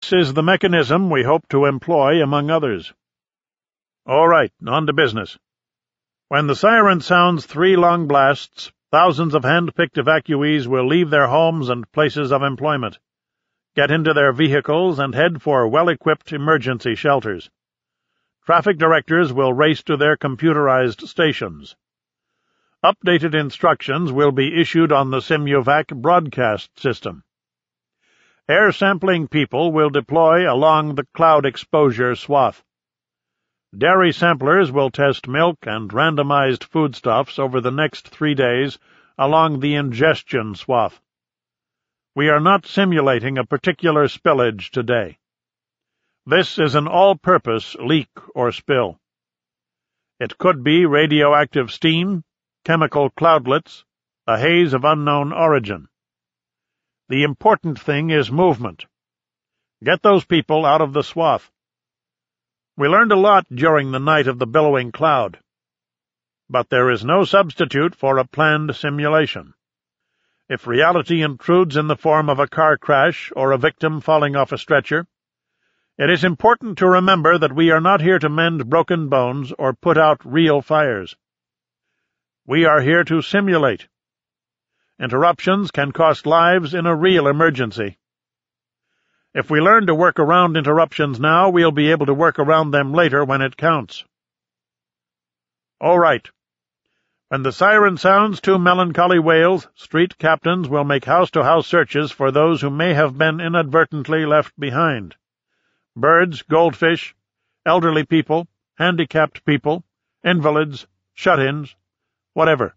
is the mechanism we hope to employ, among others. All right, on to business. When the siren sounds 3 long blasts, thousands of hand-picked evacuees will leave their homes and places of employment, get into their vehicles, and head for well-equipped emergency shelters. Traffic directors will race to their computerized stations. Updated instructions will be issued on the Simuvac broadcast system. Air sampling people will deploy along the cloud exposure swath. Dairy samplers will test milk and randomized foodstuffs over the next 3 days along the ingestion swath. We are not simulating a particular spillage today. This is an all-purpose leak or spill. It could be radioactive steam, chemical cloudlets, a haze of unknown origin. The important thing is movement. Get those people out of the swath. We learned a lot during the night of the billowing cloud. But there is no substitute for a planned simulation. If reality intrudes in the form of a car crash or a victim falling off a stretcher, it is important to remember that we are not here to mend broken bones or put out real fires. We are here to simulate. Interruptions can cost lives in a real emergency. If we learn to work around interruptions now, we'll be able to work around them later when it counts. All right. When the siren sounds 2 melancholy wails, street captains will make house-to-house searches for those who may have been inadvertently left behind. Birds, goldfish, elderly people, handicapped people, invalids, shut-ins, whatever.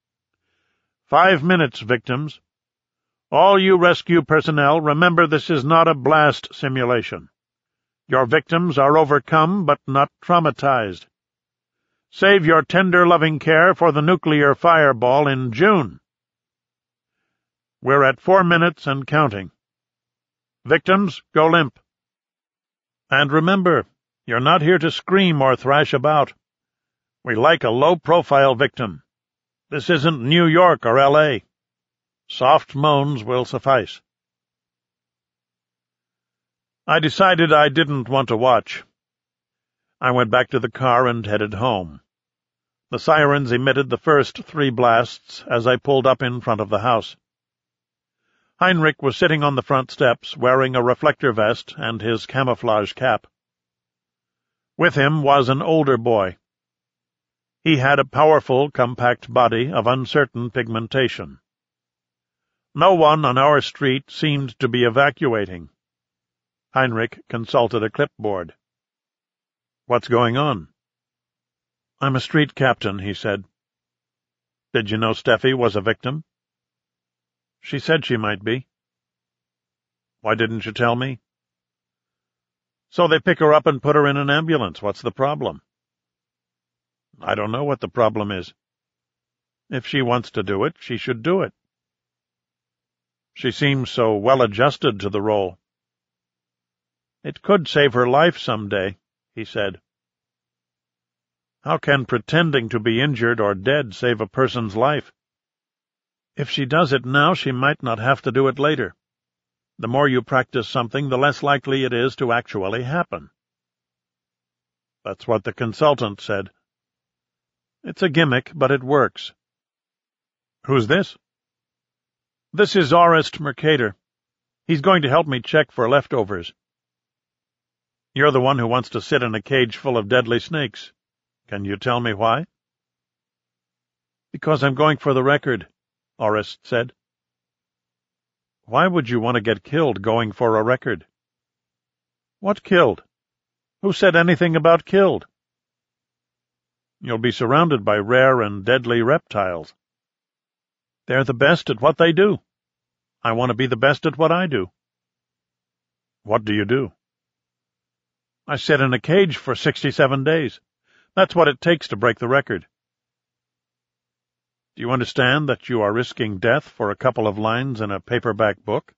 5 minutes, victims. All you rescue personnel, remember this is not a blast simulation. Your victims are overcome but not traumatized. Save your tender, loving care for the nuclear fireball in June. We're at 4 minutes and counting. Victims, go limp. And remember, you're not here to scream or thrash about. We like a low-profile victim. This isn't New York or L.A. Soft moans will suffice. I decided I didn't want to watch. I went back to the car and headed home. The sirens emitted the first 3 blasts as I pulled up in front of the house. Heinrich was sitting on the front steps, wearing a reflector vest and his camouflage cap. With him was an older boy. He had a powerful, compact body of uncertain pigmentation. No one on our street seemed to be evacuating. Heinrich consulted a clipboard. "What's going on?" "I'm a street captain," he said. "Did you know Steffi was a victim?" "She said she might be." "Why didn't you tell me?" "So they pick her up and put her in an ambulance. What's the problem?" "I don't know what the problem is. If she wants to do it, she should do it." "She seems so well-adjusted to the role." "It could save her life some day," he said. "How can pretending to be injured or dead save a person's life?" "If she does it now, she might not have to do it later. The more you practice something, the less likely it is to actually happen." "That's what the consultant said." "It's a gimmick, but it works." "Who's this?" "This is Orest Mercator. He's going to help me check for leftovers." "You're the one who wants to sit in a cage full of deadly snakes. Can you tell me why?" "Because I'm going for the record," Orest said. "Why would you want to get killed going for a record?" "What killed? Who said anything about killed?" "You'll be surrounded by rare and deadly reptiles." "They're the best at what they do. I want to be the best at what I do." "What do you do?" "I sit in a cage for 67 days. That's what it takes to break the record." "Do you understand that you are risking death for a couple of lines in a paperback book?"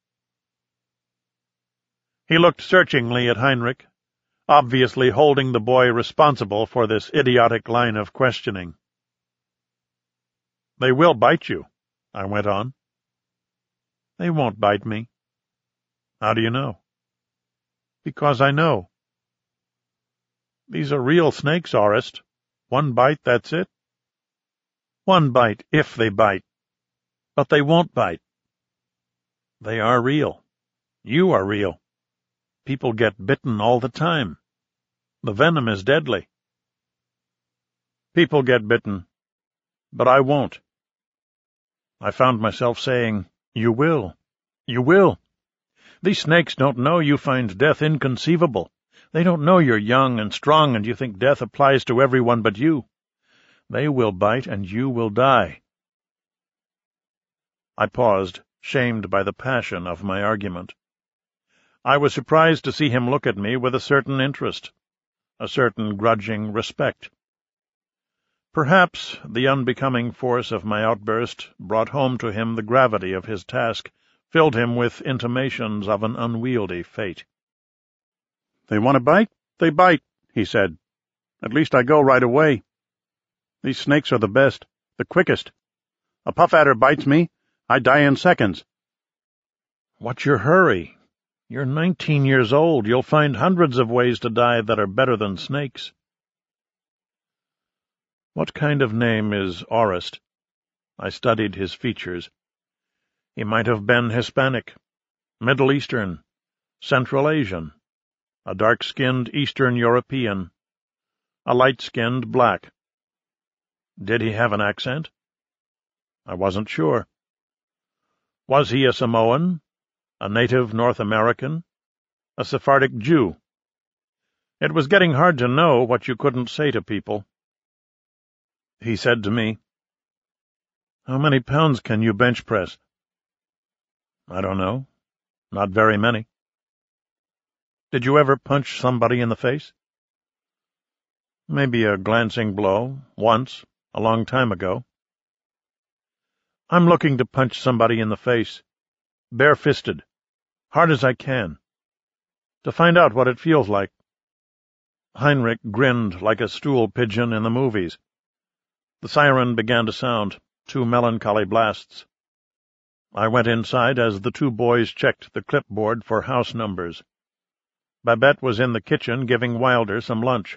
He looked searchingly at Heinrich, obviously holding the boy responsible for this idiotic line of questioning. "They will bite you," I went on. "They won't bite me." "How do you know?" Because I know. These are real snakes, Orest. One bite, that's it. One bite, if they bite. But they won't bite. They are real. You are real. People get bitten all the time. The venom is deadly. People get bitten, but I won't. I found myself saying, "You will. You will." These snakes don't know you find death inconceivable. They don't know you're young and strong and you think death applies to everyone but you. They will bite and you will die. I paused, shamed by the passion of my argument. I was surprised to see him look at me with a certain interest, a certain grudging respect. Perhaps the unbecoming force of my outburst brought home to him the gravity of his task, filled him with intimations of an unwieldy fate. "They want to bite? They bite," he said. "At least I go right away. These snakes are the best, the quickest. A puff-adder bites me, I die in seconds." "What's your hurry? You're 19 years old. You'll find hundreds of ways to die that are better than snakes." What kind of name is Orest? I studied his features. He might have been Hispanic, Middle Eastern, Central Asian, a dark-skinned Eastern European, a light-skinned black. Did he have an accent? I wasn't sure. Was he a Samoan, a native North American, a Sephardic Jew? It was getting hard to know what you couldn't say to people. He said to me, "How many pounds can you bench press?" "I don't know. Not very many." "Did you ever punch somebody in the face?" "Maybe a glancing blow, once, a long time ago." "I'm looking to punch somebody in the face, bare-fisted, hard as I can, to find out what it feels like." Heinrich grinned like a stool pigeon in the movies. The siren began to sound, 2 melancholy blasts. I went inside as the 2 boys checked the clipboard for house numbers. Babette was in the kitchen giving Wilder some lunch.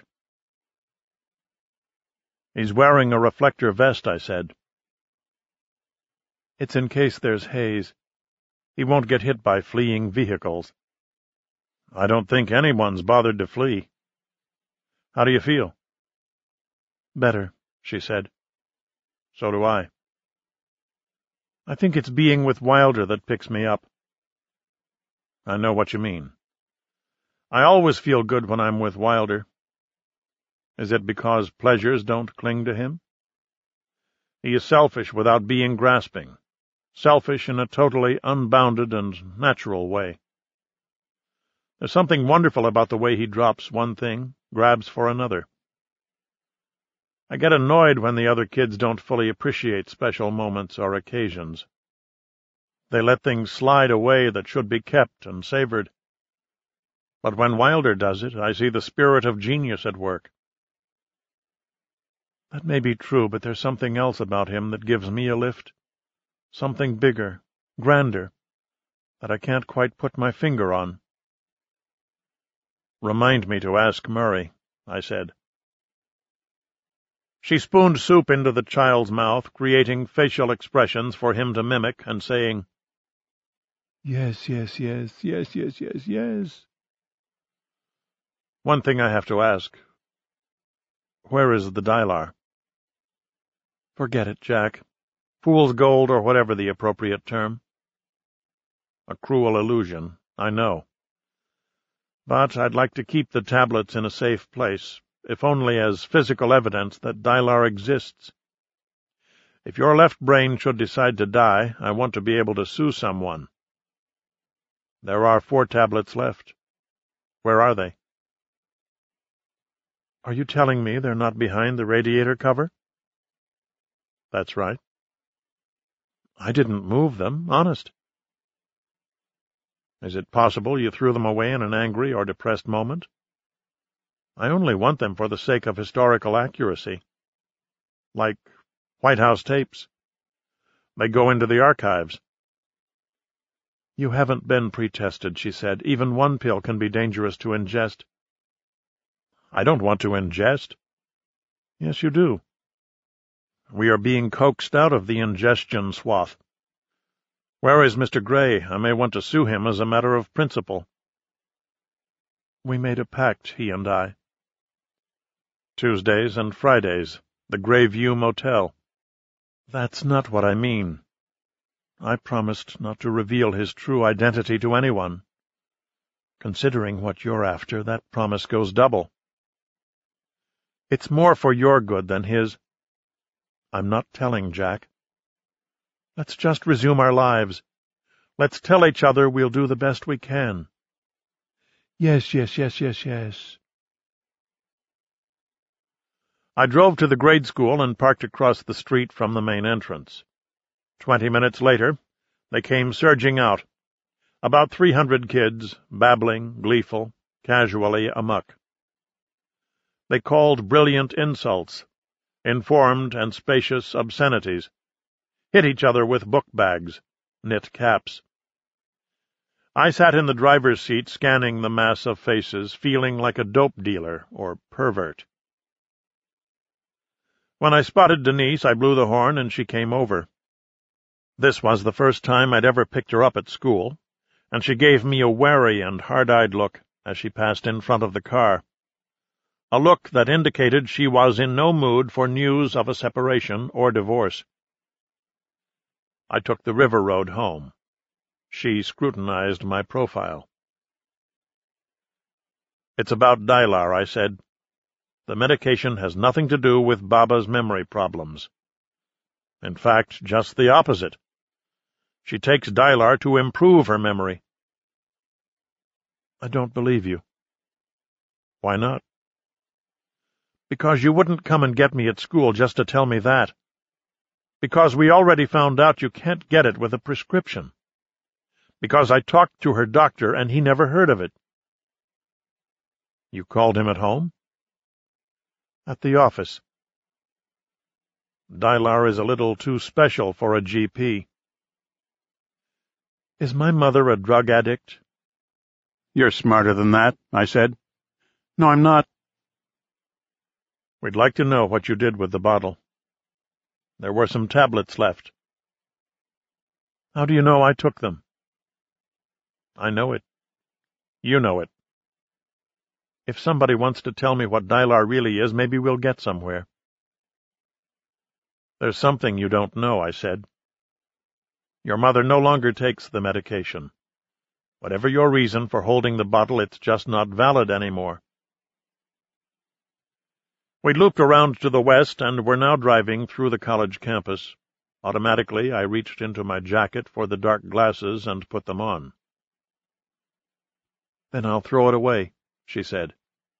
"He's wearing a reflector vest," I said. "It's in case there's haze. He won't get hit by fleeing vehicles." "I don't think anyone's bothered to flee. How do you feel?" "Better," she said. "So do I." "I think it's being with Wilder that picks me up." "I know what you mean. I always feel good when I'm with Wilder." "Is it because pleasures don't cling to him?" "He is selfish without being grasping, selfish in a totally unbounded and natural way. There's something wonderful about the way he drops one thing, grabs for another. I get annoyed when the other kids don't fully appreciate special moments or occasions. They let things slide away that should be kept and savored. But when Wilder does it, I see the spirit of genius at work." "That may be true, but there's something else about him that gives me a lift. Something bigger, grander, that I can't quite put my finger on." "Remind me to ask Murray," I said. She spooned soup into the child's mouth, creating facial expressions for him to mimic, and saying, "Yes, yes, yes, yes, yes, yes, yes." "One thing I have to ask. Where is the Dylar?" "Forget it, Jack. Fool's gold or whatever the appropriate term." A cruel illusion, I know. But I'd like to keep the tablets in a safe place, if only as physical evidence that Dylar exists. If your left brain should decide to die, I want to be able to sue someone. There are 4 tablets left. Where are they?" "Are you telling me they're not behind the radiator cover?" "That's right." "I didn't move them, honest." "Is it possible you threw them away in an angry or depressed moment?" "I only want them for the sake of historical accuracy. Like White House tapes. They go into the archives." You haven't been pre-tested, she said. Even one pill can be dangerous to ingest. I don't want to ingest. Yes, you do. We are being coaxed out of the ingestion swath. Where is Mr. Gray? I may want to sue him as a matter of principle. We made a pact, he and I. Tuesdays and Fridays, the Grayview Motel. That's not what I mean. I promised not to reveal his true identity to anyone. Considering what you're after, that promise goes double. It's more for your good than his. I'm not telling, Jack. Let's just resume our lives. Let's tell each other we'll do the best we can. Yes. I drove to the grade school and parked across the street from the main entrance. 20 minutes later, they came surging out. About 300 kids, babbling, gleeful, casually amuck. They called brilliant insults, informed and spacious obscenities, hit each other with book bags, knit caps. I sat in the driver's seat scanning the mass of faces, feeling like a dope dealer or pervert. When I spotted Denise, I blew the horn and she came over. This was the first time I'd ever picked her up at school, and she gave me a wary and hard-eyed look as she passed in front of the car. A look that indicated she was in no mood for news of a separation or divorce. I took the river road home. She scrutinized my profile. It's about Dylar, I said. The medication has nothing to do with Baba's memory problems. In fact, just the opposite. She takes Dylar to improve her memory. I don't believe you. Why not? Because you wouldn't come and get me at school just to tell me that. Because we already found out you can't get it with a prescription. Because I talked to her doctor and he never heard of it. You called him at home? At the office. Dylar is a little too special for a GP. Is my mother a drug addict? You're smarter than that, I said. No, I'm not. We'd like to know what you did with the bottle. There were some tablets left. How do you know I took them? I know it. You know it. If somebody wants to tell me what Dylar really is, maybe we'll get somewhere. There's something you don't know, I said. Your mother no longer takes the medication. Whatever your reason for holding the bottle, it's just not valid anymore. We'd looped around to the west and were now driving through the college campus. Automatically, I reached into my jacket for the dark glasses and put them on. Then I'll throw it away, she said.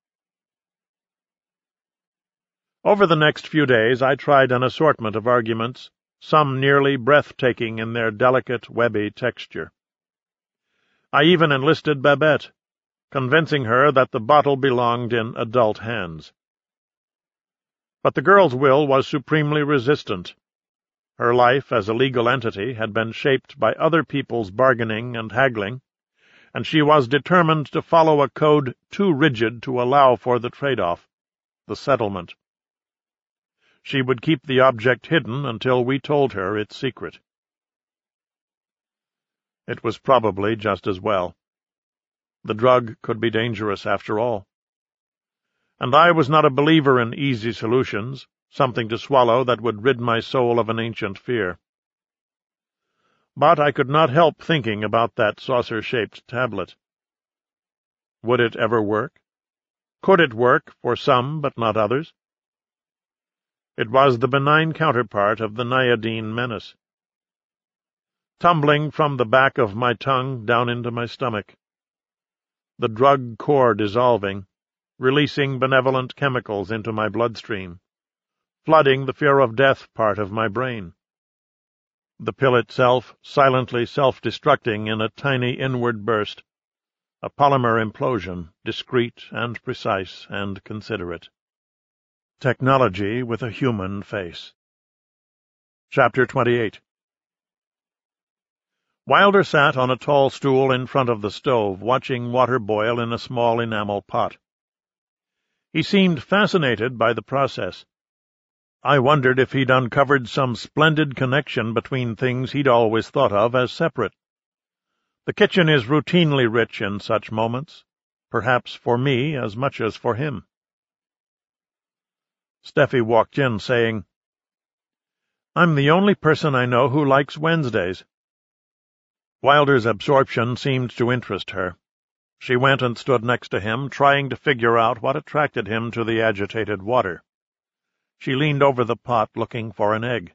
Over the next few days, I tried an assortment of arguments, some nearly breathtaking in their delicate, webby texture. I even enlisted Babette, convincing her that the bottle belonged in adult hands. But the girl's will was supremely resistant. Her life as a legal entity had been shaped by other people's bargaining and haggling, and she was determined to follow a code too rigid to allow for the trade-off, the settlement. She would keep the object hidden until we told her its secret. It was probably just as well. The drug could be dangerous after all. And I was not a believer in easy solutions, something to swallow that would rid my soul of an ancient fear. But I could not help thinking about that saucer-shaped tablet. Would it ever work? Could it work for some but not others? It was the benign counterpart of the Niodine menace. Tumbling from the back of my tongue down into my stomach. The drug core dissolving, releasing benevolent chemicals into my bloodstream, flooding the fear of death part of my brain. The pill itself silently self-destructing in a tiny inward burst, a polymer implosion, discreet and precise and considerate. Technology with a human face. Chapter 28. Wilder sat on a tall stool in front of the stove, watching water boil in a small enamel pot. He seemed fascinated by the process. I wondered if he'd uncovered some splendid connection between things he'd always thought of as separate. The kitchen is routinely rich in such moments, perhaps for me as much as for him. Steffi walked in, saying, "I'm the only person I know who likes Wednesdays." Wilder's absorption seemed to interest her. She went and stood next to him, trying to figure out what attracted him to the agitated water. She leaned over the pot, looking for an egg.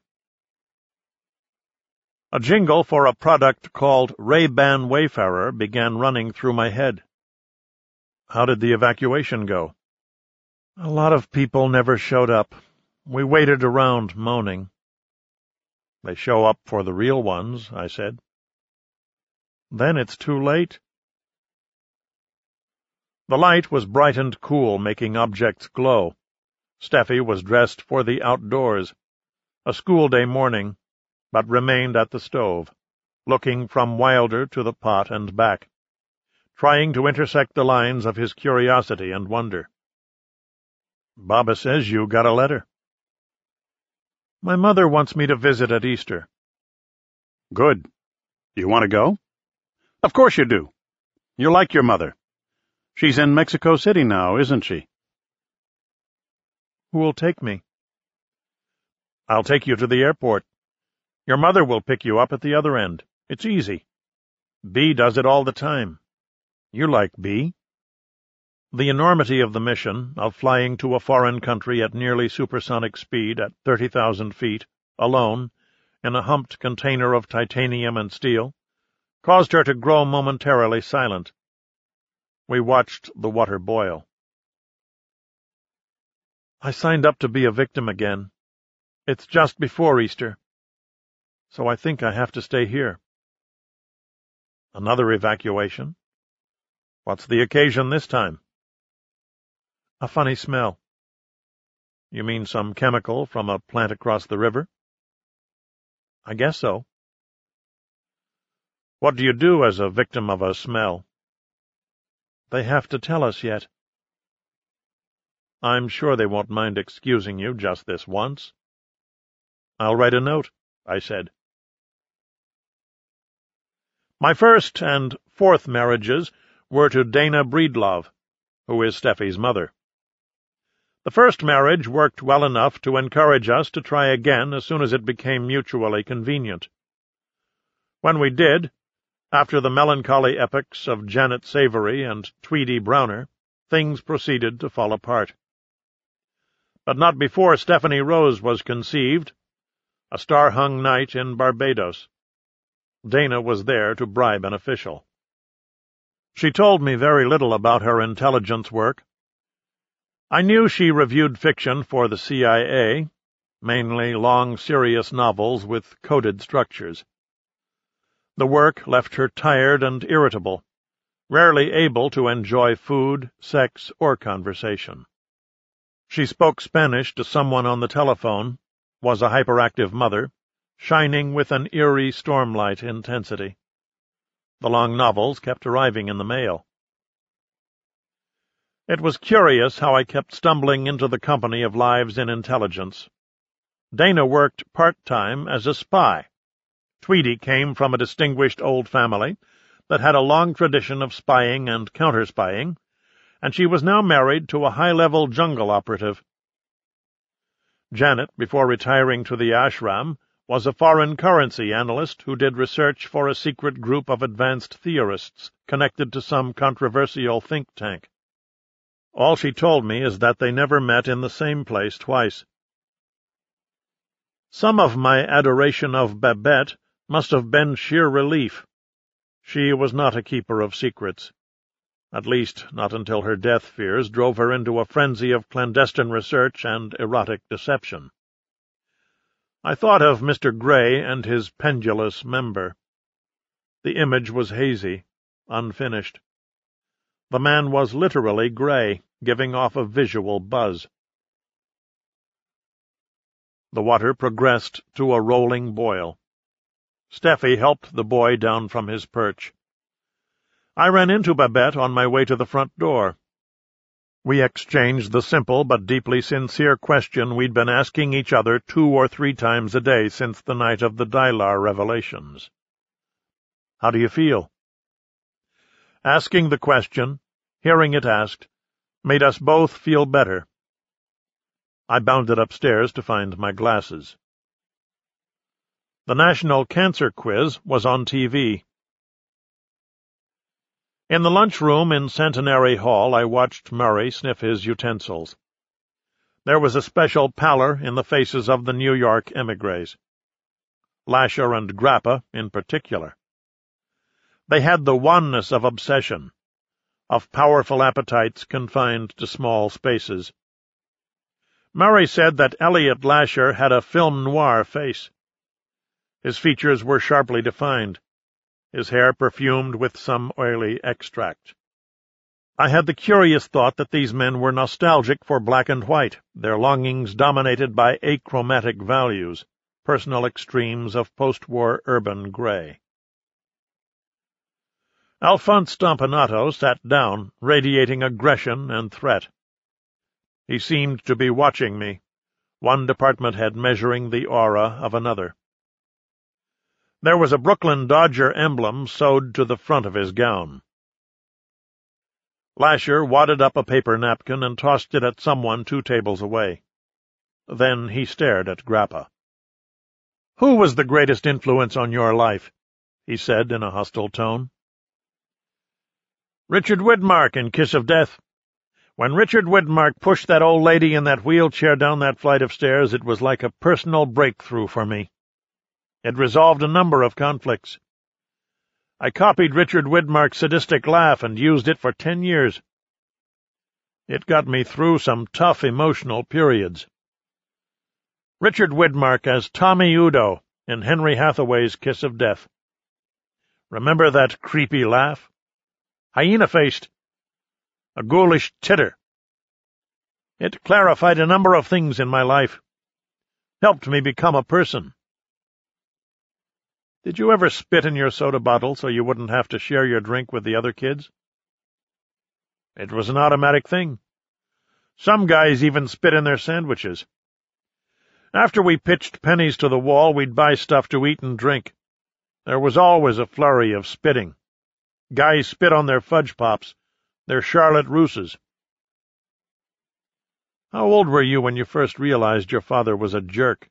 A jingle for a product called Ray-Ban Wayfarer began running through my head. How did the evacuation go? A lot of people never showed up. We waited around, moaning. They show up for the real ones, I said. Then it's too late. The light was bright and cool, making objects glow. Steffi was dressed for the outdoors, a school-day morning, but remained at the stove, looking from Wilder to the pot and back, trying to intersect the lines of his curiosity and wonder. "Baba says you got a letter." "My mother wants me to visit at Easter." "Good. You want to go?" "Of course you do. You're like your mother. She's in Mexico City now, isn't she?" "Who will take me?" "I'll take you to the airport. Your mother will pick you up at the other end. It's easy. Bea does it all the time. You like Bea." The enormity of the mission, of flying to a foreign country at nearly supersonic speed at 30,000 feet, alone, in a humped container of titanium and steel, caused her to grow momentarily silent. We watched the water boil. "I signed up to be a victim again. It's just before Easter, so I think I have to stay here." "Another evacuation? What's the occasion this time?" "A funny smell." "You mean some chemical from a plant across the river?" "I guess so." "What do you do as a victim of a smell?" "They have to tell us yet." "I'm sure they won't mind excusing you just this once." "I'll write a note," I said. My first and fourth marriages were to Dana Breedlove, who is Steffi's mother. The first marriage worked well enough to encourage us to try again as soon as it became mutually convenient. When we did, after the melancholy epics of Janet Savory and Tweedy Browner, things proceeded to fall apart. But not before Stephanie Rose was conceived, a star-hung night in Barbados. Dana was there to bribe an official. She told me very little about her intelligence work. I knew she reviewed fiction for the CIA, mainly long, serious novels with coded structures. The work left her tired and irritable, rarely able to enjoy food, sex, or conversation. She spoke Spanish to someone on the telephone, was a hyperactive mother, shining with an eerie stormlight intensity. The long novels kept arriving in the mail. It was curious how I kept stumbling into the company of lives in intelligence. Dana worked part-time as a spy. Tweedy came from a distinguished old family that had a long tradition of spying and counter-spying, and she was now married to a high-level jungle operative. Janet, before retiring to the ashram, was a foreign currency analyst who did research for a secret group of advanced theorists connected to some controversial think tank. All she told me is that they never met in the same place twice. Some of my adoration of Babette must have been sheer relief. She was not a keeper of secrets. At least, not until her death fears drove her into a frenzy of clandestine research and erotic deception. I thought of Mr. Gray and his pendulous member. The image was hazy, unfinished. The man was literally gray, giving off a visual buzz. The water progressed to a rolling boil. Steffi helped the boy down from his perch. I ran into Babette on my way to the front door. We exchanged the simple but deeply sincere question we'd been asking each other 2 or 3 times a day since the night of the Dylar revelations. How do you feel? Asking the question, hearing it asked, made us both feel better. I bounded upstairs to find my glasses. The National Cancer Quiz was on TV. In the lunchroom in Centenary Hall, I watched Murray sniff his utensils. There was a special pallor in the faces of the New York émigrés. Lasher and Grappa, in particular. They had the wanness of obsession, of powerful appetites confined to small spaces. Murray said that Elliot Lasher had a film noir face. His features were sharply defined, his hair perfumed with some oily extract. I had the curious thought that these men were nostalgic for black and white, their longings dominated by achromatic values, personal extremes of post-war urban gray. Alphonse Stompanato sat down, radiating aggression and threat. He seemed to be watching me, one department head measuring the aura of another. There was a Brooklyn Dodger emblem sewed to the front of his gown. Lasher wadded up a paper napkin and tossed it at someone 2 tables away. Then he stared at Grappa. "Who was the greatest influence on your life?" he said in a hostile tone. "Richard Widmark in Kiss of Death. When Richard Widmark pushed that old lady in that wheelchair down that flight of stairs, it was like a personal breakthrough for me. It resolved a number of conflicts. I copied Richard Widmark's sadistic laugh and used it for 10 years. It got me through some tough emotional periods. Richard Widmark as Tommy Udo in Henry Hathaway's Kiss of Death. Remember that creepy laugh? Hyena-faced. A ghoulish titter. It clarified a number of things in my life. Helped me become a person. Did you ever spit in your soda bottle so you wouldn't have to share your drink with the other kids? It was an automatic thing. Some guys even spit in their sandwiches. After we pitched pennies to the wall, we'd buy stuff to eat and drink. There was always a flurry of spitting. Guys spit on their fudge pops, their Charlotte Russes. How old were you when you first realized your father was a jerk?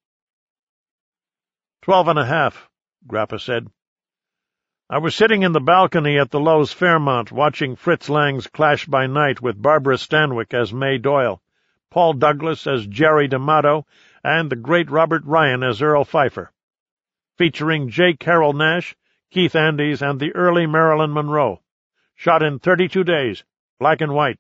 12.5. Grappa said. I was sitting in the balcony at the Lowe's Fairmont watching Fritz Lang's Clash by Night with Barbara Stanwyck as May Doyle, Paul Douglas as Jerry D'Amato, and the great Robert Ryan as Earl Pfeiffer, featuring J. Carrol Naish, Keith Andes, and the early Marilyn Monroe, shot in 32 days, black and white.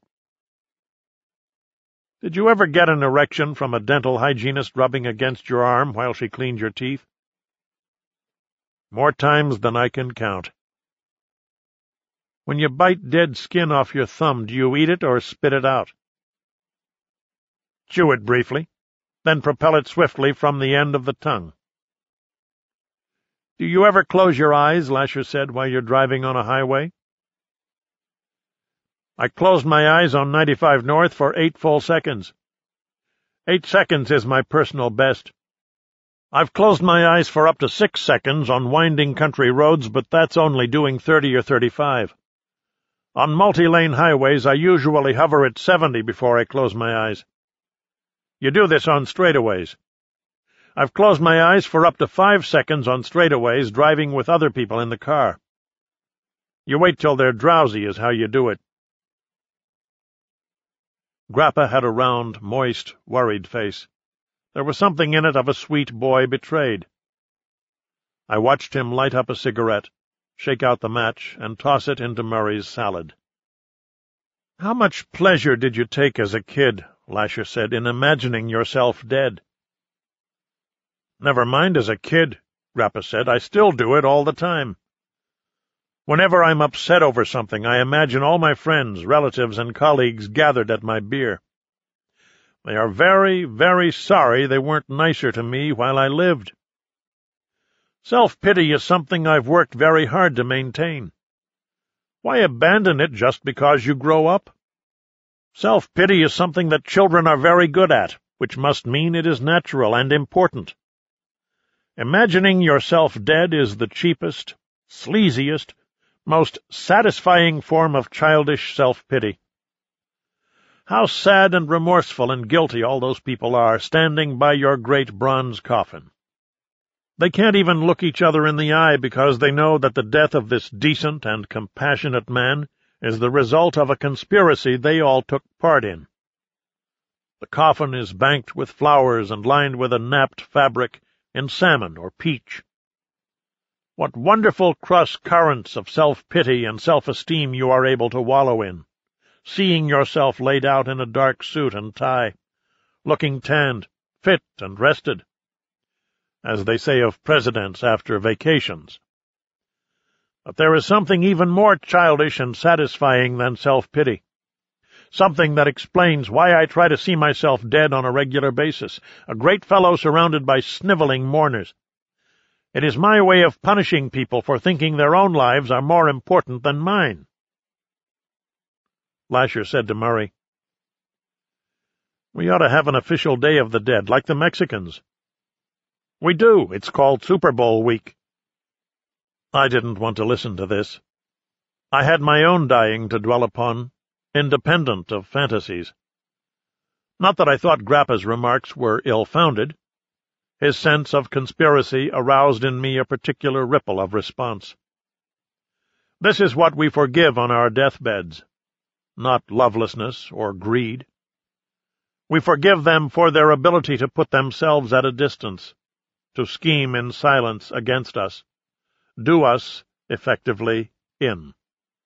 Did you ever get an erection from a dental hygienist rubbing against your arm while she cleaned your teeth? More times than I can count. When you bite dead skin off your thumb, do you eat it or spit it out? Chew it briefly, then propel it swiftly from the end of the tongue. Do you ever close your eyes, Lasher said, while you're driving on a highway? I closed my eyes on 95 North for 8 full seconds. 8 seconds is my personal best. I've closed my eyes for up to 6 seconds on winding country roads, but that's only doing 30 or 35. On multi-lane highways, I usually hover at 70 before I close my eyes. You do this on straightaways. I've closed my eyes for up to 5 seconds on straightaways driving with other people in the car. You wait till they're drowsy is how you do it. Grappa had a round, moist, worried face. There was something in it of a sweet boy betrayed. I watched him light up a cigarette, shake out the match, and toss it into Murray's salad. How much pleasure did you take as a kid, Lasher said, in imagining yourself dead? Never mind as a kid, Grappa said. I still do it all the time. Whenever I'm upset over something, I imagine all my friends, relatives, and colleagues gathered at my beer. They are very, very sorry they weren't nicer to me while I lived. Self-pity is something I've worked very hard to maintain. Why abandon it just because you grow up? Self-pity is something that children are very good at, which must mean it is natural and important. Imagining yourself dead is the cheapest, sleaziest, most satisfying form of childish self-pity. How sad and remorseful and guilty all those people are standing by your great bronze coffin. They can't even look each other in the eye because they know that the death of this decent and compassionate man is the result of a conspiracy they all took part in. The coffin is banked with flowers and lined with a napped fabric in salmon or peach. What wonderful cross-currents of self-pity and self-esteem you are able to wallow in, seeing yourself laid out in a dark suit and tie, looking tanned, fit and rested, as they say of presidents after vacations. But there is something even more childish and satisfying than self-pity, something that explains why I try to see myself dead on a regular basis, a great fellow surrounded by sniveling mourners. It is my way of punishing people for thinking their own lives are more important than mine. Lasher said to Murray, "We ought to have an official Day of the Dead, like the Mexicans." "We do. It's called Super Bowl week." I didn't want to listen to this. I had my own dying to dwell upon, independent of fantasies. Not that I thought Grappa's remarks were ill-founded. His sense of conspiracy aroused in me a particular ripple of response. This is what we forgive on our deathbeds, not lovelessness or greed. We forgive them for their ability to put themselves at a distance, to scheme in silence against us, do us, effectively, in.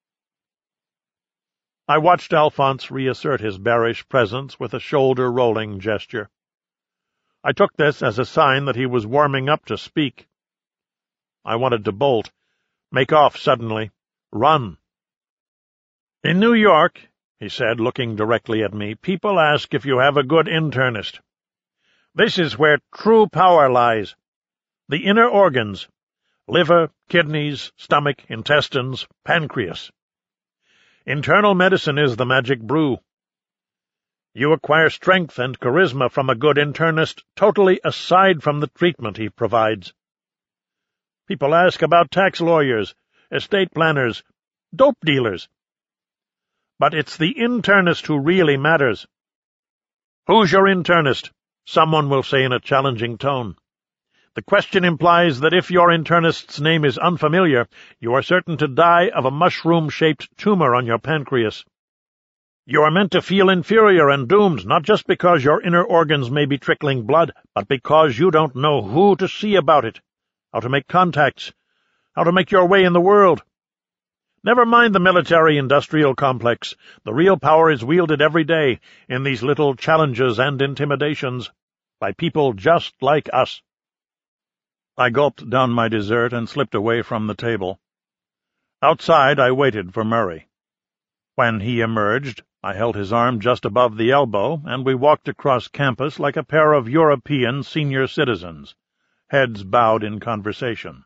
I watched Alphonse reassert his bearish presence with a shoulder-rolling gesture. I took this as a sign that he was warming up to speak. I wanted to bolt, make off suddenly, run. "In New York," he said, looking directly at me, "people ask if you have a good internist. This is where true power lies. The inner organs, liver, kidneys, stomach, intestines, pancreas. Internal medicine is the magic brew. You acquire strength and charisma from a good internist totally aside from the treatment he provides. People ask about tax lawyers, estate planners, dope dealers. But it's the internist who really matters. 'Who's your internist?' someone will say in a challenging tone. The question implies that if your internist's name is unfamiliar, you are certain to die of a mushroom-shaped tumor on your pancreas. You are meant to feel inferior and doomed, not just because your inner organs may be trickling blood, but because you don't know who to see about it, how to make contacts, how to make your way in the world. Never mind the military-industrial complex. The real power is wielded every day in these little challenges and intimidations by people just like us." I gulped down my dessert and slipped away from the table. Outside, I waited for Murray. When he emerged, I held his arm just above the elbow, and we walked across campus like a pair of European senior citizens, heads bowed in conversation.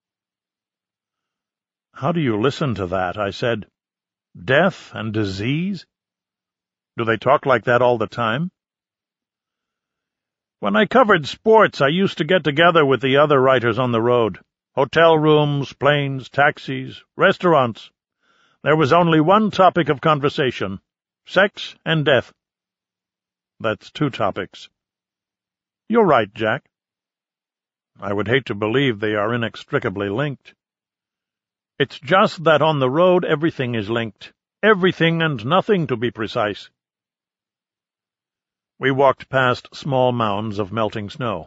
"How do you listen to that?" I said. "Death and disease? Do they talk like that all the time?" "When I covered sports, I used to get together with the other writers on the road. Hotel rooms, planes, taxis, restaurants. There was only one topic of conversation: sex and death." "That's two topics." "You're right, Jack." "I would hate to believe they are inextricably linked." "It's just that on the road everything is linked. Everything and nothing, to be precise." We walked past small mounds of melting snow.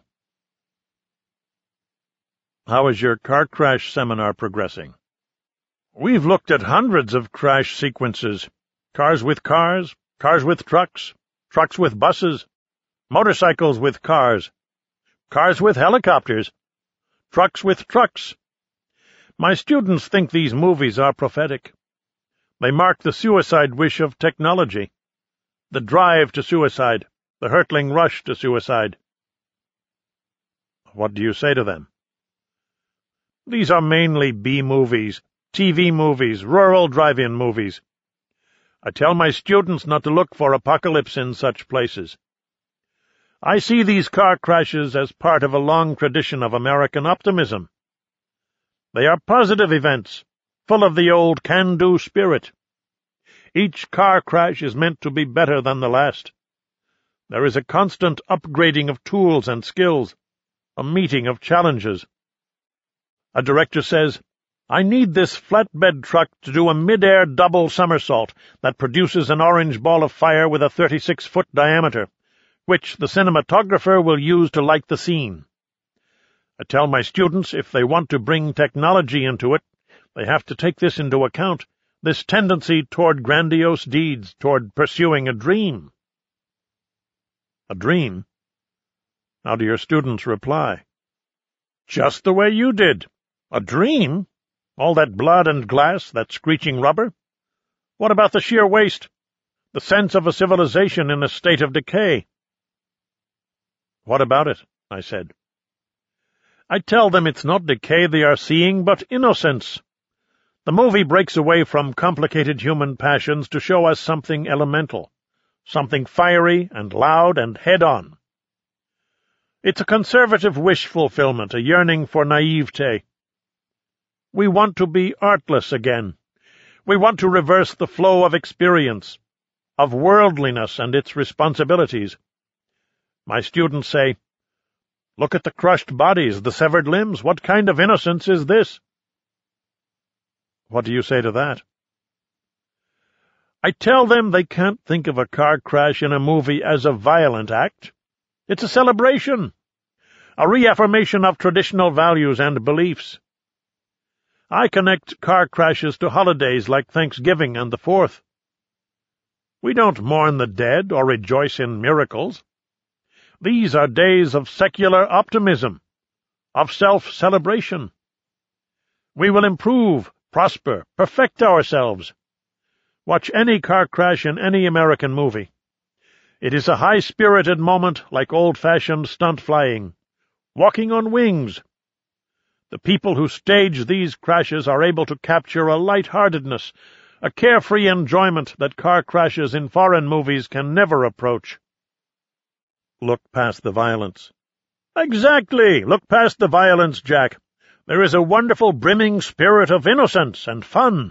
"How is your car crash seminar progressing?" "We've looked at hundreds of crash sequences. Cars with cars, cars with trucks, trucks with buses, motorcycles with cars, cars with helicopters, trucks with trucks. My students think these movies are prophetic. They mark the suicide wish of technology, the drive to suicide, the hurtling rush to suicide." "What do you say to them?" These are mainly B-movies, TV movies, rural drive-in movies. I tell my students not to look for apocalypse in such places. I see these car crashes as part of a long tradition of American optimism. They are positive events, full of the old can-do spirit. Each car crash is meant to be better than the last. There is a constant upgrading of tools and skills, a meeting of challenges. A director says, "I need this flatbed truck to do a mid-air double somersault that produces an orange ball of fire with a 36-foot diameter, which the cinematographer will use to light the scene." I tell my students if they want to bring technology into it, they have to take this into account, this tendency toward grandiose deeds, toward pursuing a dream. A dream? How do your students reply? Just the way you did. A dream? All that blood and glass, that screeching rubber? What about the sheer waste? The sense of a civilization in a state of decay? What about it? I said. I tell them it's not decay they are seeing, but innocence. The movie breaks away from complicated human passions to show us something elemental, something fiery and loud and head-on. It's a conservative wish fulfillment, a yearning for naivete. We want to be artless again. We want to reverse the flow of experience, of worldliness and its responsibilities. My students say, "Look at the crushed bodies, the severed limbs. What kind of innocence is this?" What do you say to that? I tell them they can't think of a car crash in a movie as a violent act. It's a celebration, a reaffirmation of traditional values and beliefs. I connect car crashes to holidays like Thanksgiving and the 4th. We don't mourn the dead or rejoice in miracles. These are days of secular optimism, of self-celebration. We will improve, prosper, perfect ourselves. Watch any car crash in any American movie. It is a high-spirited moment like old-fashioned stunt flying, walking on wings. The people who stage these crashes are able to capture a light-heartedness, a carefree enjoyment that car crashes in foreign movies can never approach. Look past the violence. Exactly! Look past the violence, Jack. There is a wonderful brimming spirit of innocence and fun.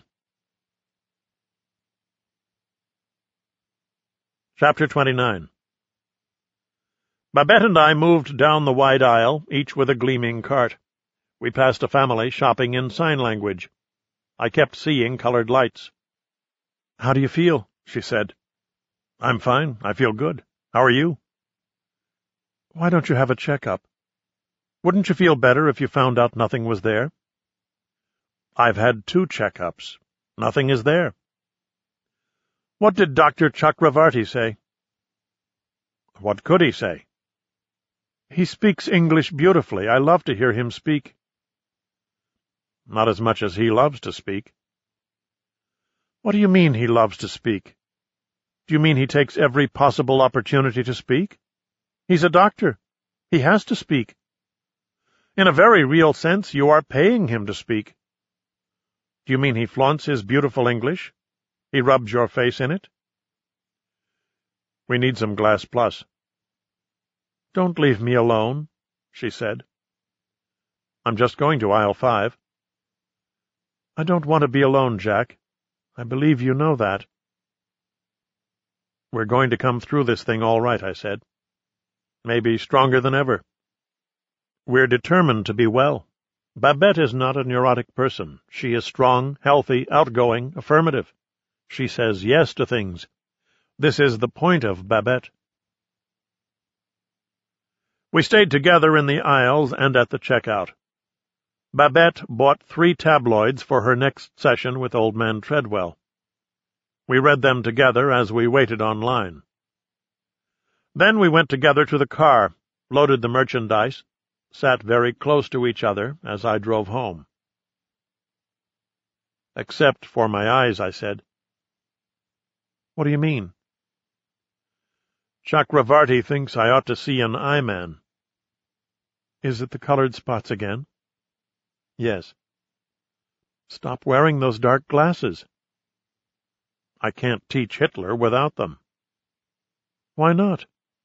Chapter 29. Babette and I moved down the wide aisle, each with a gleaming cart. We passed a family shopping in sign language. I kept seeing colored lights. "How do you feel?" she said. "I'm fine. I feel good. How are you?" "Why don't you have a checkup? Wouldn't you feel better if you found out nothing was there?" "I've had 2 checkups. Nothing is there." "What did Dr. Chakravarty say?" "What could he say?" "He speaks English beautifully. I love to hear him speak." "Not as much as he loves to speak." "What do you mean he loves to speak? Do you mean he takes every possible opportunity to speak? He's a doctor. He has to speak. In a very real sense, you are paying him to speak." "Do you mean he flaunts his beautiful English? He rubs your face in it?" "We need some Glass Plus." "Don't leave me alone," she said. "I'm just going to aisle 5. "I don't want to be alone, Jack. I believe you know that." "We're going to come through this thing all right," I said. "Maybe stronger than ever. We're determined to be well. Babette is not a neurotic person. She is strong, healthy, outgoing, affirmative. She says yes to things. This is the point of Babette." We stayed together in the aisles and at the checkout. Babette bought 3 tabloids for her next session with Old Man Treadwell. We read them together as we waited on line. Then we went together to the car, loaded the merchandise, sat very close to each other as I drove home. "Except for my eyes," I said. "What do you mean?" "Chakravarty thinks I ought to see an eye man." "Is it the colored spots again?" Yes. Stop wearing those dark glasses. I can't teach Hitler without them. Why not?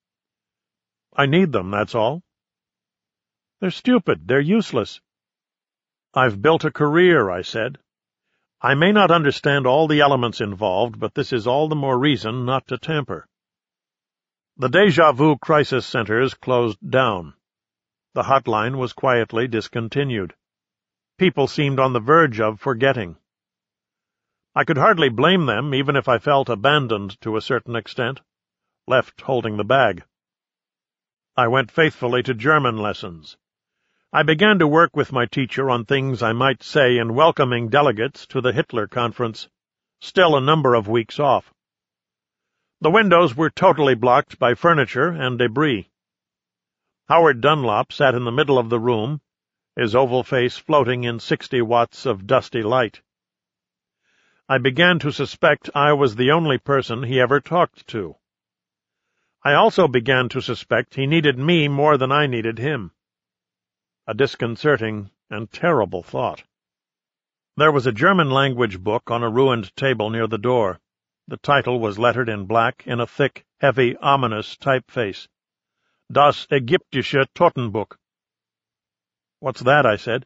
I need them, that's all. They're stupid. They're useless. I've built a career, I said. I may not understand all the elements involved, but this is all the more reason not to tamper. The Déjà Vu crisis centers closed down. The hotline was quietly discontinued. People seemed on the verge of forgetting. I could hardly blame them, even if I felt abandoned to a certain extent, left holding the bag. I went faithfully to German lessons. I began to work with my teacher on things I might say in welcoming delegates to the Hitler Conference, still a number of weeks off. The windows were totally blocked by furniture and debris. Howard Dunlop sat in the middle of the room, his oval face floating in 60 watts of dusty light. I began to suspect I was the only person he ever talked to. I also began to suspect he needed me more than I needed him. A disconcerting and terrible thought. There was a German-language book on a ruined table near the door. The title was lettered in black in a thick, heavy, ominous typeface. Das Ägyptische Totenbuch. What's that? I said.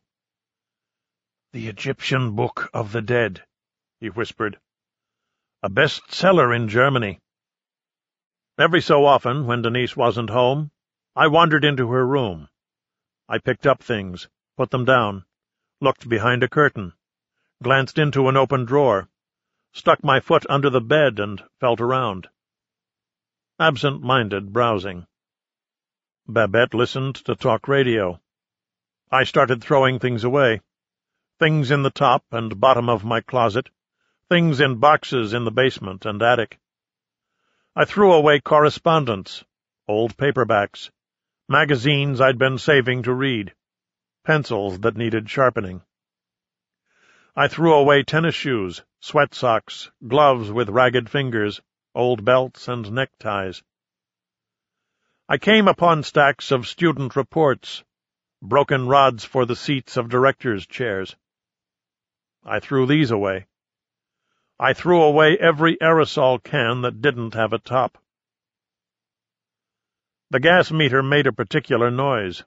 The Egyptian Book of the Dead, he whispered. A bestseller in Germany. Every so often, when Denise wasn't home, I wandered into her room. I picked up things, put them down, looked behind a curtain, glanced into an open drawer, stuck my foot under the bed and felt around. Absent-minded browsing. Babette listened to talk radio. I started throwing things away. Things in the top and bottom of my closet, things in boxes in the basement and attic. I threw away correspondence, old paperbacks, magazines I'd been saving to read, pencils that needed sharpening. I threw away tennis shoes, sweat socks, gloves with ragged fingers, old belts and neckties. I came upon stacks of student reports, broken rods for the seats of directors' chairs. I threw these away. I threw away every aerosol can that didn't have a top. The gas meter made a particular noise.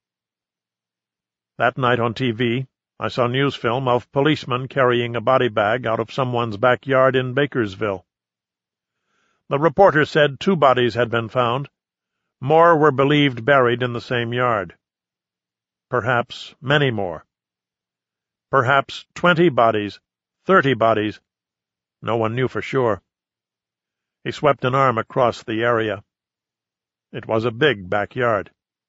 That night on TV, I saw news film of policemen carrying a body bag out of someone's backyard in Bakersville. The reporter said 2 bodies had been found. More were believed buried in the same yard. Perhaps many more. Perhaps 20 bodies, 30 bodies. No one knew for sure. He swept an arm across the area. It was a big backyard.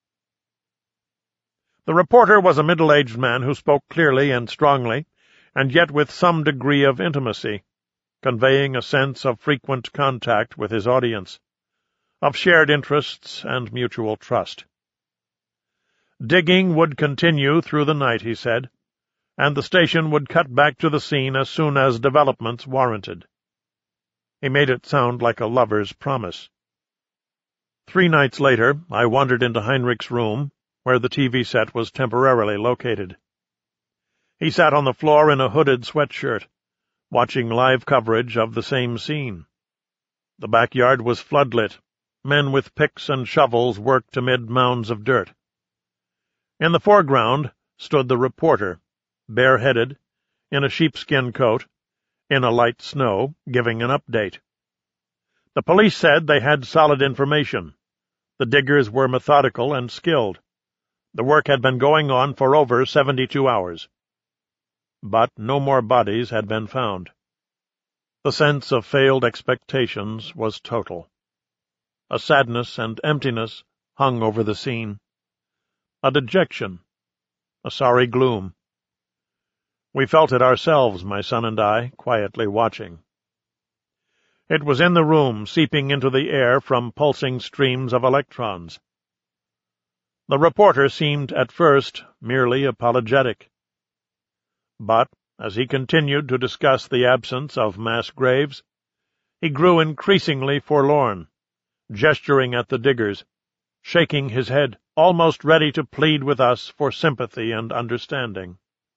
The reporter was a middle-aged man who spoke clearly and strongly, and yet with some degree of intimacy, conveying a sense of frequent contact with his audience, of shared interests and mutual trust. Digging would continue through the night, he said, and the station would cut back to the scene as soon as developments warranted. He made it sound like a lover's promise. 3 nights later, I wandered into Heinrich's room, where the TV set was temporarily located. He sat on the floor in a hooded sweatshirt, watching live coverage of the same scene. The backyard was floodlit. Men with picks and shovels worked amid mounds of dirt. In the foreground stood the reporter, bareheaded, in a sheepskin coat, in a light snow, giving an update. The police said they had solid information. The diggers were methodical and skilled. The work had been going on for over 72 hours. But no more bodies had been found. The sense of failed expectations was total. A sadness and emptiness hung over the scene. A dejection. A sorry gloom. We felt it ourselves, my son and I, quietly watching. It was in the room, seeping into the air from pulsing streams of electrons. The reporter seemed at first merely apologetic. But, as he continued to discuss the absence of mass graves, he grew increasingly forlorn, gesturing at the diggers, shaking his head, almost ready to plead with us for sympathy and understanding.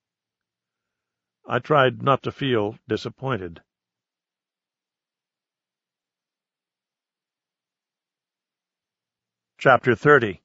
I tried not to feel disappointed. Chapter 30.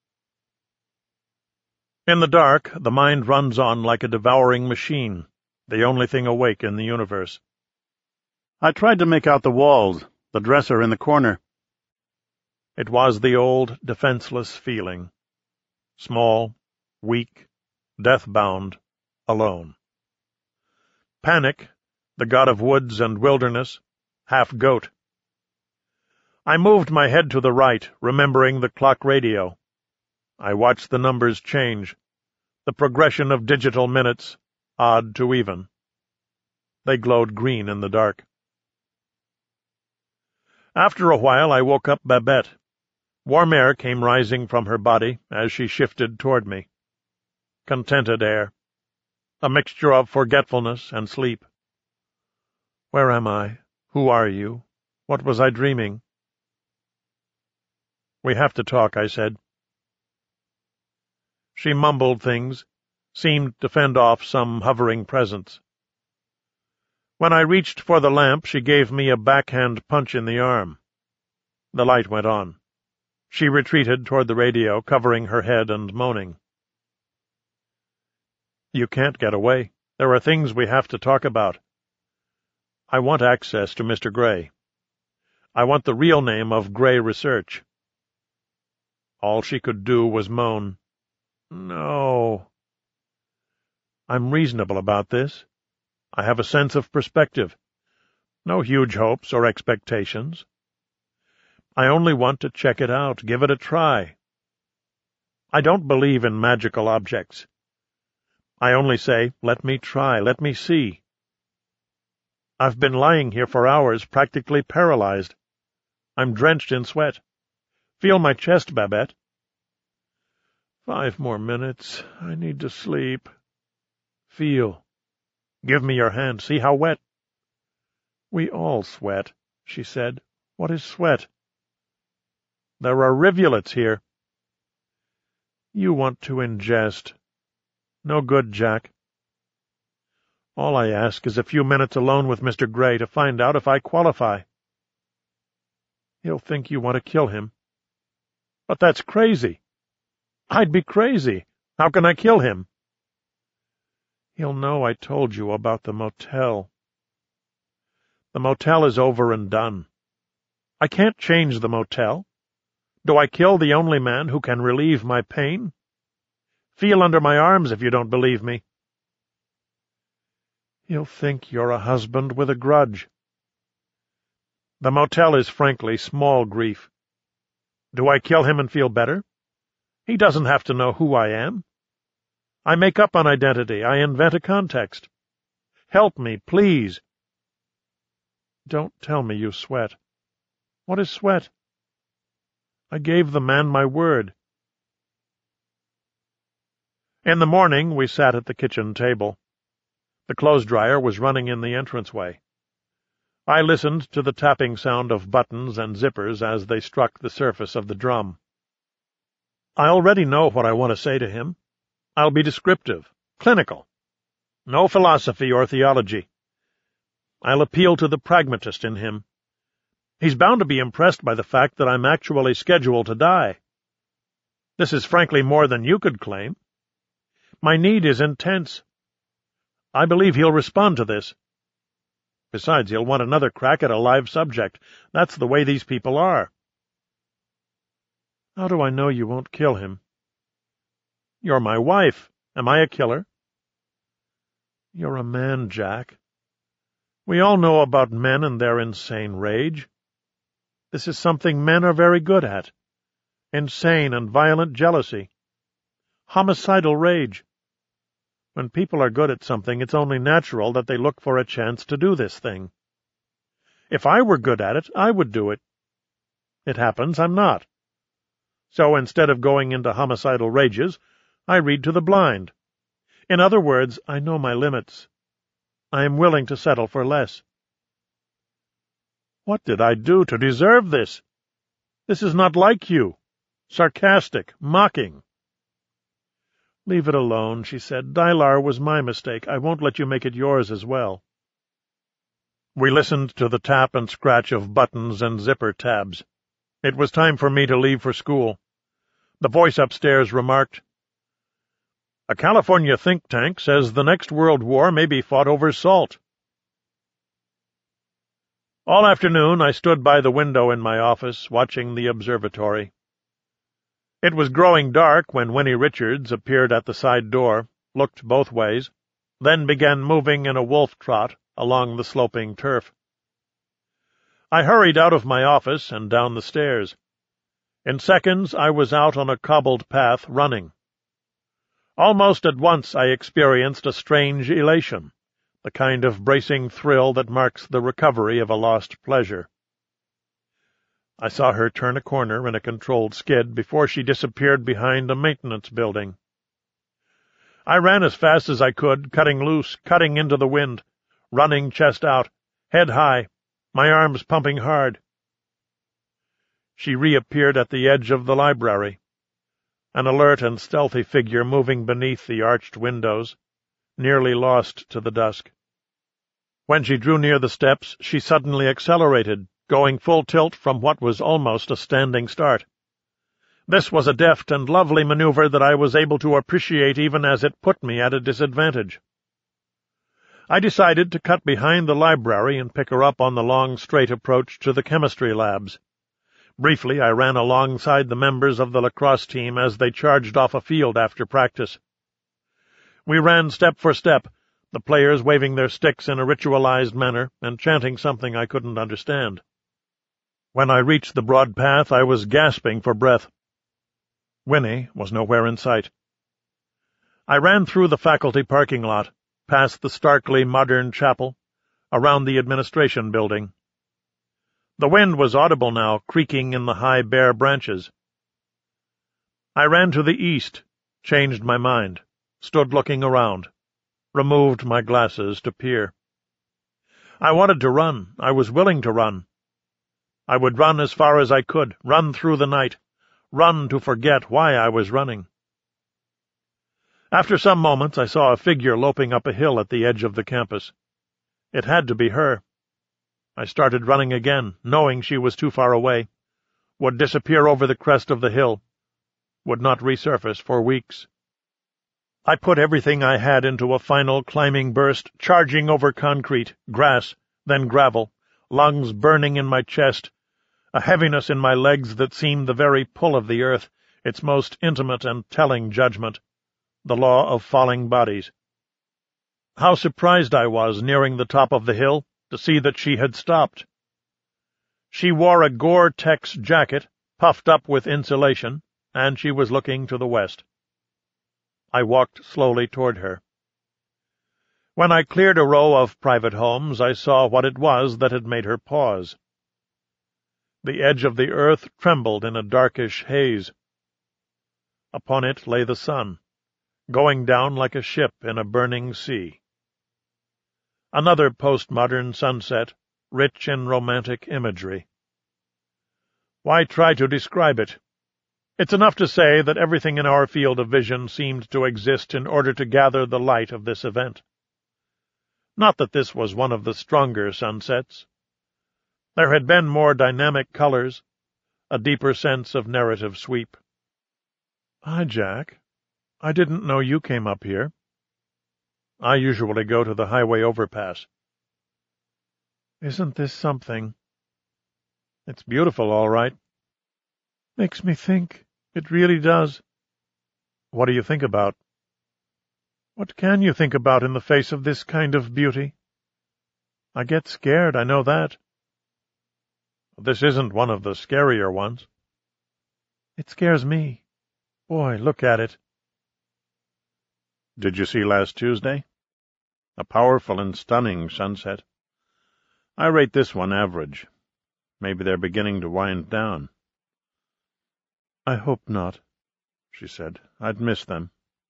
In the dark, the mind runs on like a devouring machine, the only thing awake in the universe. I tried to make out the walls, the dresser in the corner. It was the old, defenseless feeling. Small, weak, death-bound, alone. Panic, the god of woods and wilderness, half goat. I moved my head to the right, remembering the clock radio. I watched the numbers change, the progression of digital minutes, odd to even. They glowed green in the dark. After a while I woke up Babette. Warm air came rising from her body as she shifted toward me. Contented air. A mixture of forgetfulness and sleep. Where am I? Who are you? What was I dreaming? We have to talk, I said. She mumbled things, seemed to fend off some hovering presence. When I reached for the lamp, she gave me a backhand punch in the arm. The light went on. She retreated toward the radio, covering her head and moaning. You can't get away. There are things we have to talk about. I want access to Mr. Gray. I want the real name of Gray Research. All she could do was moan. No. I'm reasonable about this. I have a sense of perspective. No huge hopes or expectations. I only want to check it out, give it a try. I don't believe in magical objects. I only say, let me try, let me see. I've been lying here for hours, practically paralyzed. I'm drenched in sweat. Feel my chest, Babette. 5 more minutes. I need to sleep. Feel. Give me your hand. See how wet. We all sweat, she said. What is sweat? There are rivulets here. You want to ingest. No good, Jack. All I ask is a few minutes alone with Mr. Gray to find out if I qualify. He'll think you want to kill him. But that's crazy. I'd be crazy. How can I kill him? He'll know I told you about the motel. The motel is over and done. I can't change the motel. Do I kill the only man who can relieve my pain? Feel under my arms if you don't believe me. He'll think you're a husband with a grudge. The motel is frankly small grief. Do I kill him and feel better? He doesn't have to know who I am. I make up an identity. I invent a context. Help me, please. Don't tell me you sweat. What is sweat? I gave the man my word. In the morning, we sat at the kitchen table. The clothes-dryer was running in the entranceway. I listened to the tapping sound of buttons and zippers as they struck the surface of the drum. I already know what I want to say to him. I'll be descriptive, clinical. No philosophy or theology. I'll appeal to the pragmatist in him. He's bound to be impressed by the fact that I'm actually scheduled to die. This is frankly more than you could claim. My need is intense. I believe he'll respond to this. Besides, he'll want another crack at a live subject. That's the way these people are. How do I know you won't kill him? You're my wife. Am I a killer? You're a man, Jack. We all know about men and their insane rage. This is something men are very good at. Insane and violent jealousy. Homicidal rage. When people are good at something, it's only natural that they look for a chance to do this thing. If I were good at it, I would do it. It happens I'm not. So instead of going into homicidal rages, I read to the blind. In other words, I know my limits. I am willing to settle for less. What did I do to deserve this? This is not like you. Sarcastic, mocking. "Leave it alone," she said. "Dylar was my mistake. I won't let you make it yours as well." We listened to the tap and scratch of buttons and zipper tabs. It was time for me to leave for school. The voice upstairs remarked, "A California think tank says the next World War may be fought over salt." All afternoon I stood by the window in my office, watching the observatory. It was growing dark when Winnie Richards appeared at the side door, looked both ways, then began moving in a wolf trot along the sloping turf. I hurried out of my office and down the stairs. In seconds I was out on a cobbled path, running. Almost at once I experienced a strange elation, the kind of bracing thrill that marks the recovery of a lost pleasure. I saw her turn a corner in a controlled skid before she disappeared behind a maintenance building. I ran as fast as I could, cutting loose, cutting into the wind, running chest out, head high, my arms pumping hard. She reappeared at the edge of the library, an alert and stealthy figure moving beneath the arched windows, nearly lost to the dusk. When she drew near the steps, she suddenly accelerated, going full tilt from what was almost a standing start. This was a deft and lovely maneuver that I was able to appreciate even as it put me at a disadvantage. I decided to cut behind the library and pick her up on the long, straight approach to the chemistry labs. Briefly, I ran alongside the members of the lacrosse team as they charged off a field after practice. We ran step for step, the players waving their sticks in a ritualized manner and chanting something I couldn't understand. When I reached the broad path, I was gasping for breath. Winnie was nowhere in sight. I ran through the faculty parking lot, past the starkly modern chapel, around the administration building. The wind was audible now, creaking in the high bare branches. I ran to the east, changed my mind, stood looking around, removed my glasses to peer. I wanted to run. I was willing to run. I would run as far as I could, run through the night, run to forget why I was running. After some moments I saw a figure loping up a hill at the edge of the campus. It had to be her. I started running again, knowing she was too far away, would disappear over the crest of the hill, would not resurface for weeks. I put everything I had into a final climbing burst, charging over concrete, grass, then gravel, lungs burning in my chest, a heaviness in my legs that seemed the very pull of the earth, its most intimate and telling judgment, the law of falling bodies. How surprised I was, nearing the top of the hill, to see that she had stopped. She wore a Gore-Tex jacket, puffed up with insulation, and she was looking to the west. I walked slowly toward her. When I cleared a row of private homes, I saw what it was that had made her pause. The edge of the earth trembled in a darkish haze. Upon it lay the sun, going down like a ship in a burning sea. Another postmodern sunset, rich in romantic imagery. Why try to describe it? It's enough to say that everything in our field of vision seemed to exist in order to gather the light of this event. Not that this was one of the stronger sunsets. There had been more dynamic colors, a deeper sense of narrative sweep. "Hi, Jack. I didn't know you came up here. I usually go to the highway overpass." "Isn't this something?" "It's beautiful, all right." "Makes me think. It really does." "What do you think about?" "What can you think about in the face of this kind of beauty? I get scared, I know that." "This isn't one of the scarier ones." "It scares me. Boy, look at it." Did you see last Tuesday? A powerful and stunning sunset. I rate this one average. Maybe they're beginning to wind down. "I hope not," she said. "I'd miss them."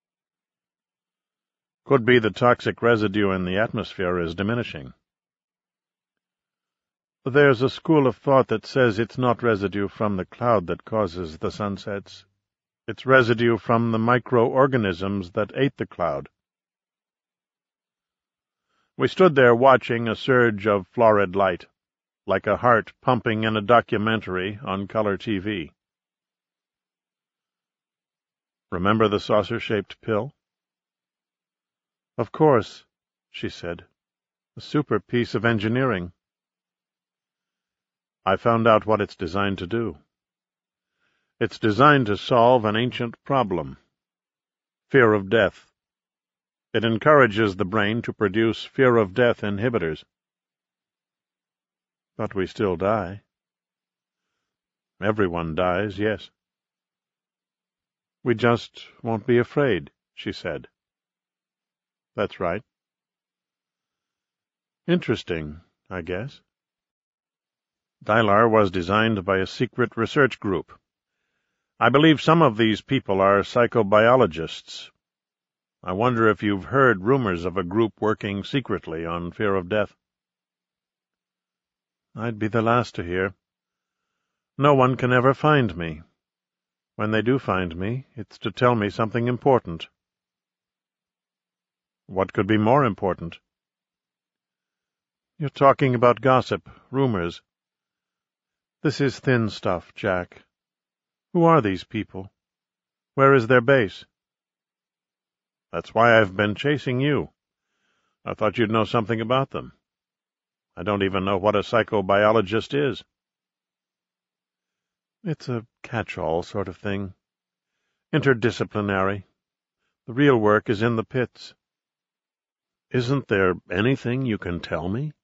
Could be the toxic residue in the atmosphere is diminishing. There's a school of thought that says it's not residue from the cloud that causes the sunsets. It's residue from the microorganisms that ate the cloud. We stood there watching a surge of florid light, like a heart pumping in a documentary on color TV. Remember the saucer-shaped pill? Of course, she said. A super piece of engineering. I found out what it's designed to do. It's designed to solve an ancient problem. Fear of death. It encourages the brain to produce fear-of-death inhibitors. But we still die. Everyone dies, yes. We just won't be afraid, she said. That's right. Interesting, I guess. Dylar was designed by a secret research group. I believe some of these people are psychobiologists. I wonder if you've heard rumors of a group working secretly on fear of death. I'd be the last to hear. No one can ever find me. When they do find me, it's to tell me something important. What could be more important? You're talking about gossip, rumors. This is thin stuff, Jack. Who are these people? Where is their base? That's why I've been chasing you. I thought you'd know something about them. I don't even know what a psychobiologist is. It's a catch-all sort of thing. Interdisciplinary. The real work is in the pits. Isn't there anything you can tell me?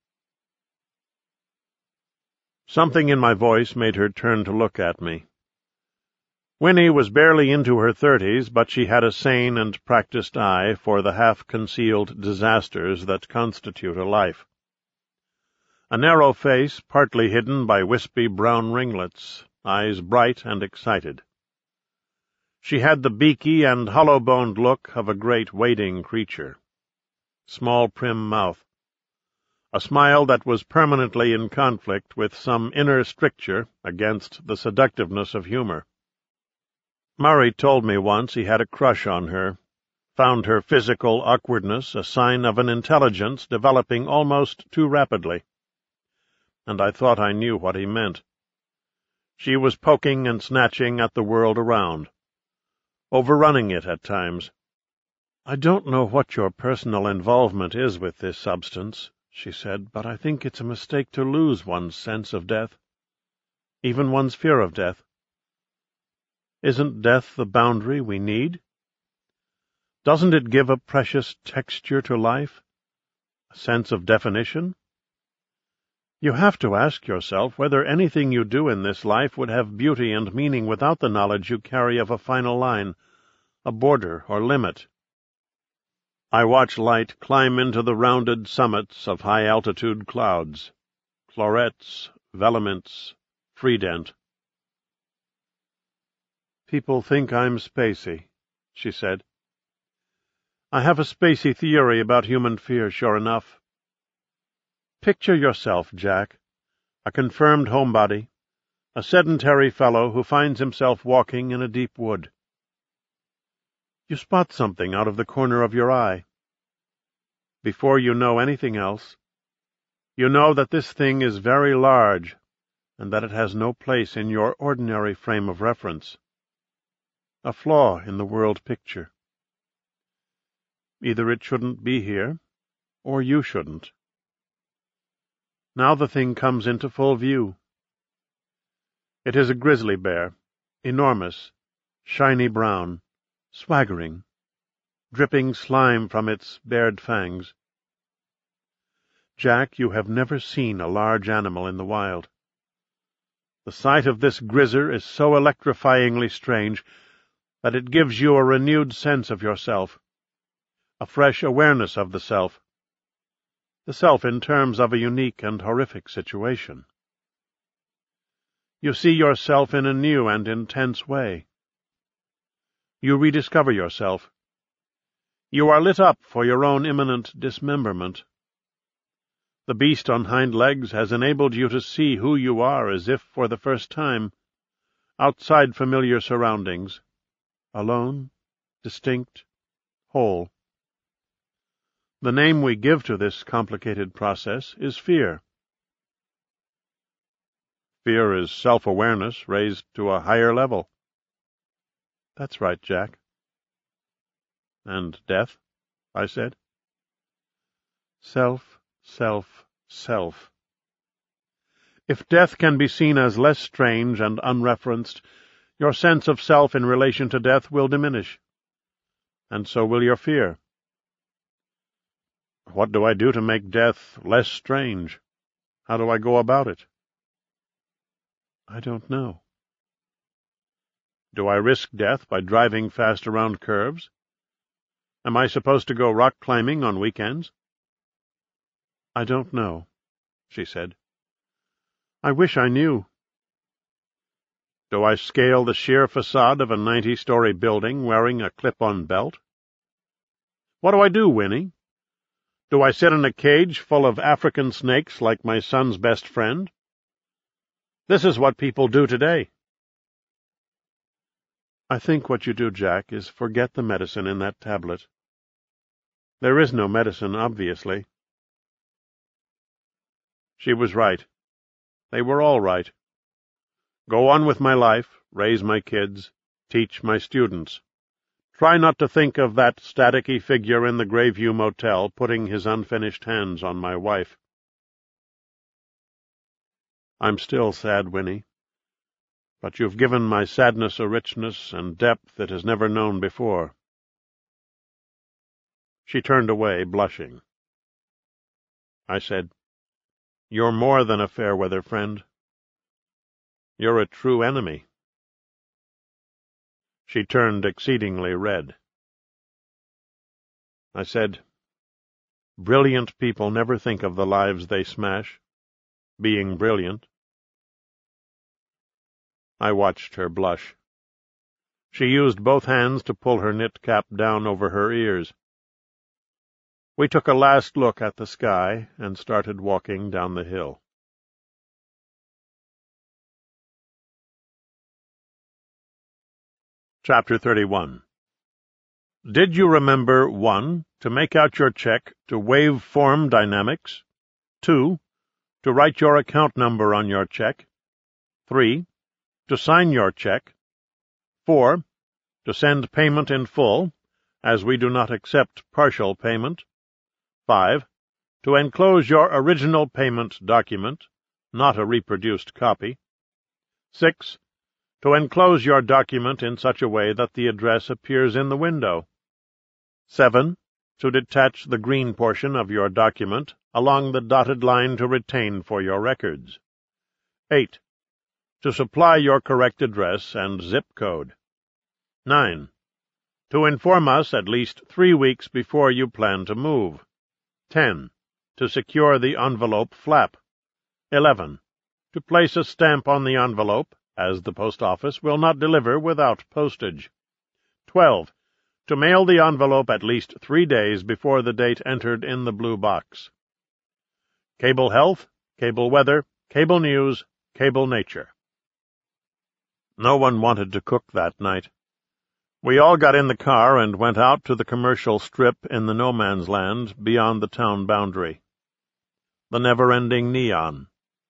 Something in my voice made her turn to look at me. Winnie was barely into her 30s, but she had a sane and practiced eye for the half-concealed disasters that constitute a life. A narrow face, partly hidden by wispy brown ringlets, eyes bright and excited. She had the beaky and hollow-boned look of a great wading creature. Small prim mouth. A smile that was permanently in conflict with some inner stricture against the seductiveness of humor. Murray told me once he had a crush on her, found her physical awkwardness a sign of an intelligence developing almost too rapidly. And I thought I knew what he meant. She was poking and snatching at the world around, overrunning it at times. I don't know what your personal involvement is with this substance, she said, but I think it's a mistake to lose one's sense of death, even one's fear of death. Isn't death the boundary we need? Doesn't it give a precious texture to life, a sense of definition? You have to ask yourself whether anything you do in this life would have beauty and meaning without the knowledge you carry of a final line, a border or limit. I watch light climb into the rounded summits of high-altitude clouds, Clorettes, Velaments, Freedent. People think I'm spacey, she said. I have a spacey theory about human fear, sure enough. Picture yourself, Jack, a confirmed homebody, a sedentary fellow who finds himself walking in a deep wood. You spot something out of the corner of your eye. Before you know anything else, you know that this thing is very large and that it has no place in your ordinary frame of reference. A flaw in the world picture. Either it shouldn't be here, or you shouldn't. Now the thing comes into full view. It is a grizzly bear, enormous, shiny brown, swaggering, dripping slime from its bared fangs. Jack, you have never seen a large animal in the wild. The sight of this grizzer is so electrifyingly strange that it gives you a renewed sense of yourself, a fresh awareness of the self in terms of a unique and horrific situation. You see yourself in a new and intense way. You rediscover yourself. You are lit up for your own imminent dismemberment. The beast on hind legs has enabled you to see who you are as if for the first time, outside familiar surroundings, alone, distinct, whole. The name we give to this complicated process is fear. Fear is self-awareness raised to a higher level. That's right, Jack. And death? I said. Self, self, self. If death can be seen as less strange and unreferenced, your sense of self in relation to death will diminish. And so will your fear. What do I do to make death less strange? How do I go about it? I don't know. Do I risk death by driving fast around curves? Am I supposed to go rock climbing on weekends? I don't know, she said. I wish I knew. Do I scale the sheer facade of a 90-story building wearing a clip-on belt? What do I do, Winnie? Do I sit in a cage full of African snakes like my son's best friend? This is what people do today. I think what you do, Jack, is forget the medicine in that tablet. There is no medicine, obviously. She was right. They were all right. Go on with my life, raise my kids, teach my students. Try not to think of that staticky figure in the Greyview Motel putting his unfinished hands on my wife. I'm still sad, Winnie. But you've given my sadness a richness and depth it has never known before. She turned away, blushing. I said, You're more than a fair-weather friend. You're a true enemy. She turned exceedingly red. I said, Brilliant people never think of the lives they smash, being brilliant. I watched her blush. She used both hands to pull her knit cap down over her ears. We took a last look at the sky and started walking down the hill. Chapter 31. Did you remember 1. To make out your check to Waveform Dynamics, 2. To write your account number on your check, 3. To sign your check, 4. To send payment in full, as we do not accept partial payment, 5. To enclose your original payment document, not a reproduced copy, 6. To enclose your document in such a way that the address appears in the window, 7. To detach the green portion of your document along the dotted line to retain for your records, 8. To supply your correct address and zip code, 9. To inform us at least 3 weeks before you plan to move, 10. To secure the envelope flap, 11. To place a stamp on the envelope, as the post office will not deliver without postage, 12. To mail the envelope at least 3 days before the date entered in the blue box. Cable health, cable weather, cable news, cable nature. No one wanted to cook that night. We all got in the car and went out to the commercial strip in the no-man's land beyond the town boundary. The never-ending neon.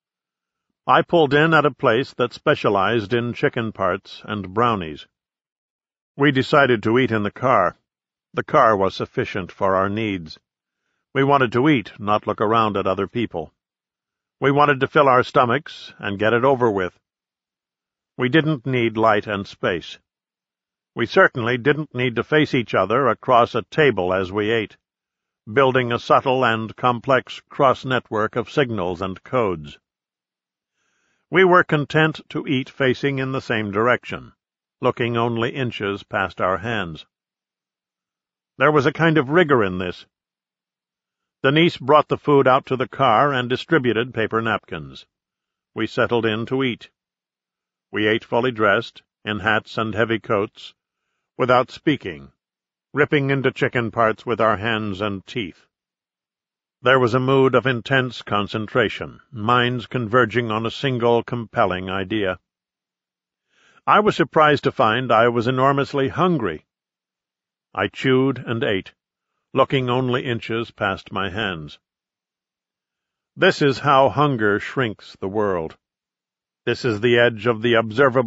I pulled in at a place that specialized in chicken parts and brownies. We decided to eat in the car. The car was sufficient for our needs. We wanted to eat, not look around at other people. We wanted to fill our stomachs and get it over with. We didn't need light and space. We certainly didn't need to face each other across a table as we ate, building a subtle and complex cross-network of signals and codes. We were content to eat facing in the same direction, looking only inches past our hands. There was a kind of rigor in this. Denise brought the food out to the car and distributed paper napkins. We settled in to eat. We ate fully dressed, in hats and heavy coats, without speaking, ripping into chicken parts with our hands and teeth. There was a mood of intense concentration, minds converging on a single compelling idea. I was surprised to find I was enormously hungry. I chewed and ate, looking only inches past my hands. This is how hunger shrinks the world. This is the edge of the observable